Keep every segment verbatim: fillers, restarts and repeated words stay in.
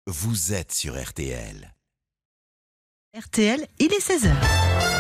vous êtes sur R T L. R T L, il est seize heures.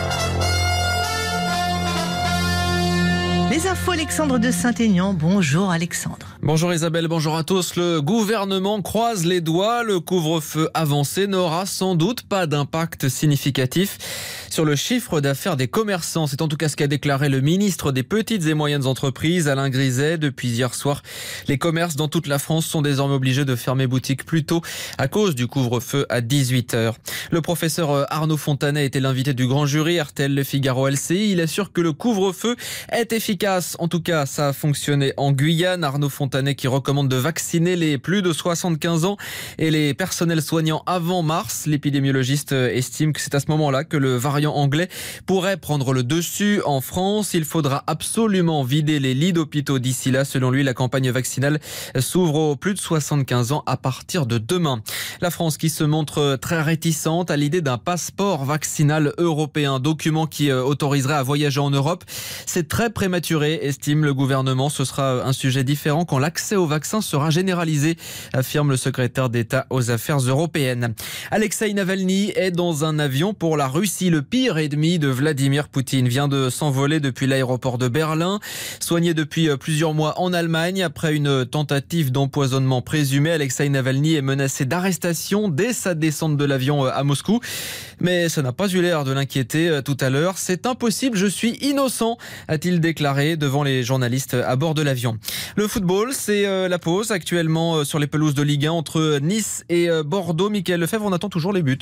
Les infos, Alexandre de Saint-Aignan. Bonjour Alexandre. Bonjour Isabelle, bonjour à tous. Le gouvernement croise les doigts. Le couvre-feu avancé n'aura sans doute pas d'impact significatif sur le chiffre d'affaires des commerçants. C'est en tout cas ce qu'a déclaré le ministre des Petites et Moyennes Entreprises, Alain Griset. Depuis hier soir, les commerces dans toute la France sont désormais obligés de fermer boutique plus tôt à cause du couvre-feu à dix-huit heures. Le professeur Arnaud Fontanet était l'invité du grand jury R T L Le Figaro L C I. Il assure que le couvre-feu est efficace. En tout cas, ça a fonctionné en Guyane. Arnaud Fontanet qui recommande de vacciner les plus de soixante-quinze ans et les personnels soignants avant mars. L'épidémiologiste estime que c'est à ce moment-là que le variant anglais pourrait prendre le dessus en France. Il faudra absolument vider les lits d'hôpitaux d'ici là. Selon lui, la campagne vaccinale s'ouvre aux plus de soixante-quinze ans à partir de demain. La France qui se montre très réticente à l'idée d'un passeport vaccinal européen, document qui autoriserait à voyager en Europe. C'est très prématuré, estime le gouvernement. Ce sera un sujet différent quand l'accès au vaccin sera généralisé, affirme le secrétaire d'État aux affaires européennes. Alexeï Navalny est dans un avion pour la Russie. Le pire ennemi de Vladimir Poutine vient de s'envoler depuis l'aéroport de Berlin. Soigné depuis plusieurs mois en Allemagne, après une tentative d'empoisonnement présumé, Alexeï Navalny est menacé d'arrestation dès sa descente de l'avion à Moscou. Mais ça n'a pas eu l'air de l'inquiéter tout à l'heure. C'est impossible, je suis innocent, a-t-il déclaré devant les journalistes à bord de l'avion. Le football, c'est la pause actuellement sur les pelouses de Ligue un entre Nice et Bordeaux. Mickaël Lefebvre, on attend toujours les buts.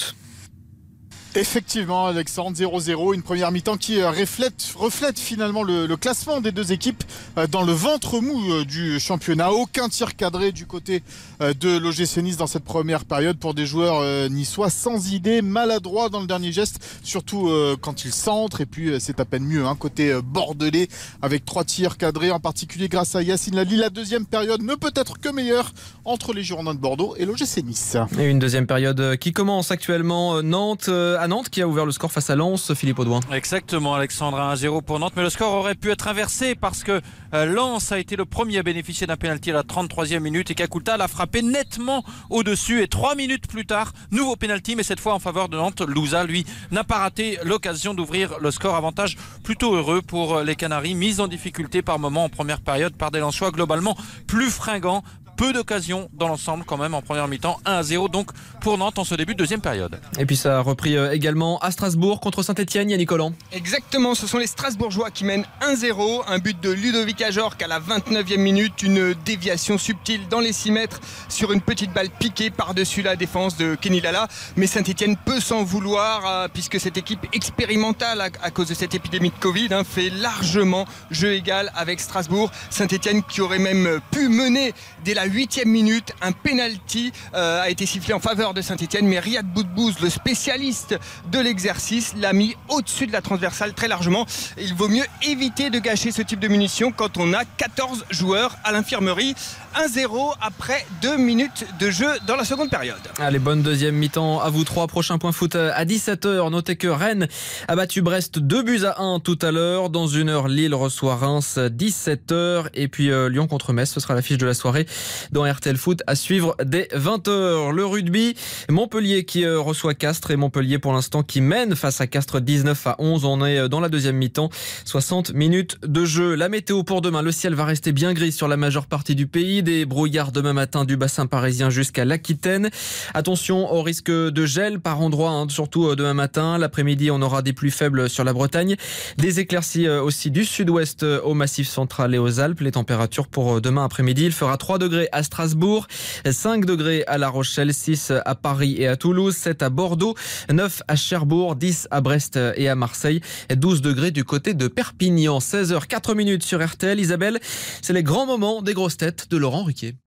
Effectivement, Alexandre, zéro zéro, une première mi-temps qui reflète, reflète finalement le, le classement des deux équipes dans le ventre mou du championnat. Aucun tir cadré du côté de l'O G C Nice dans cette première période pour des joueurs niçois sans idée, maladroits dans le dernier geste, surtout quand ils centrent. Et puis c'est à peine mieux, hein, côté bordelais, avec trois tirs cadrés, en particulier grâce à Yacine Lali. La deuxième période ne peut être que meilleure entre les Girondins de Bordeaux et l'O G C Nice. Et une deuxième période qui commence actuellement. Nantes à Nantes qui a ouvert le score face à Lens, Philippe Audouin. Exactement, Alexandre, un zéro pour Nantes, mais le score aurait pu être inversé parce que euh, Lens a été le premier à bénéficier d'un pénalty à la trente-troisième minute et Kakuta l'a frappé nettement au-dessus. Et trois minutes plus tard, nouveau pénalty, mais cette fois en faveur de Nantes. Louza, lui, n'a pas raté l'occasion d'ouvrir le score. Avantage plutôt heureux pour les Canaries, mis en difficulté par moment en première période par des Lensois globalement plus fringants. Peu d'occasions dans l'ensemble quand même en première mi-temps, un à zéro donc pour Nantes en ce début de deuxième période. Et puis ça a repris également à Strasbourg contre Saint-Etienne, Yannick Collant. Exactement, ce sont les Strasbourgeois qui mènent un zéro, un but de Ludovic Ajorc à la vingt-neuvième minute, une déviation subtile dans les six mètres sur une petite balle piquée par-dessus la défense de Kenny Lala. Mais Saint-Etienne peut s'en vouloir euh, puisque cette équipe expérimentale à, à cause de cette épidémie de Covid hein, fait largement jeu égal avec Strasbourg. Saint-Etienne qui aurait même pu mener dès la huitième minute, un penalty euh, a été sifflé en faveur de Saint-Etienne, mais Riyad Boudbouz, le spécialiste de l'exercice, l'a mis au-dessus de la transversale très largement. Il vaut mieux éviter de gâcher ce type de munitions quand on a quatorze joueurs à l'infirmerie. un zéro après deux minutes de jeu dans la seconde période. Allez, bonne deuxième mi-temps à vous trois. Prochain point foot à dix-sept heures. Notez que Rennes a battu Brest deux buts à un tout à l'heure. Dans une heure, Lille reçoit Reims, dix-sept heures. Et puis euh, Lyon contre Metz, ce sera l'affiche de la soirée dans R T L Foot à suivre dès vingt heures. Le rugby, Montpellier qui euh, reçoit Castres et Montpellier pour l'instant qui mène face à Castres dix-neuf à onze. On est dans la deuxième mi-temps, soixante minutes de jeu. La météo pour demain, le ciel va rester bien gris sur la majeure partie du pays. Des brouillards demain matin du bassin parisien jusqu'à l'Aquitaine. Attention au risque de gel par endroits, hein, surtout demain matin. L'après-midi, on aura des pluies faibles sur la Bretagne. Des éclaircies aussi du sud-ouest au Massif central et aux Alpes. Les températures pour demain après-midi, il fera trois degrés à Strasbourg, cinq degrés à La Rochelle, six à Paris et à Toulouse, sept à Bordeaux, neuf à Cherbourg, dix à Brest et à Marseille, douze degrés du côté de Perpignan. seize heures quatre minutes sur R T L. Isabelle, c'est les grands moments des grosses têtes de Laurent Ruquier.